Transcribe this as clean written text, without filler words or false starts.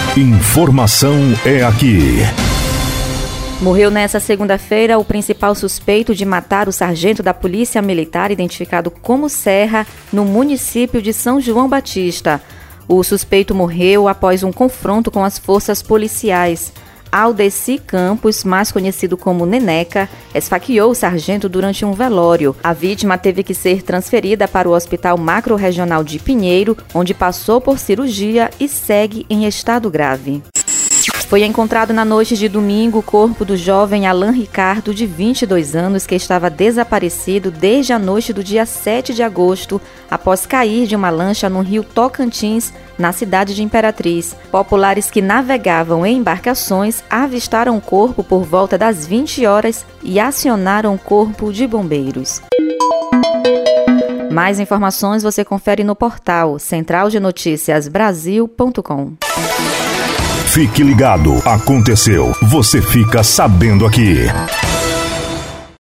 Informação é aqui. Morreu nesta segunda-feira o principal suspeito de matar o sargento da Polícia Militar, identificado como Serra, no município de São João Batista. O suspeito morreu após um confronto com as forças policiais. Aldeci Campos, mais conhecido como Neneca, esfaqueou o sargento durante um velório. A vítima teve que ser transferida para o Hospital Macro-Regional de Pinheiro, onde passou por cirurgia e segue em estado grave. Foi encontrado na noite de domingo o corpo do jovem Alan Ricardo, de 22 anos, que estava desaparecido desde a noite do dia 7 de agosto, após cair de uma lancha no rio Tocantins, na cidade de Imperatriz. Populares que navegavam em embarcações avistaram o corpo por volta das 20 horas e acionaram o corpo de bombeiros. Mais informações você confere no portal centraldenoticiasbrasil.com. Fique ligado, aconteceu, você fica sabendo aqui.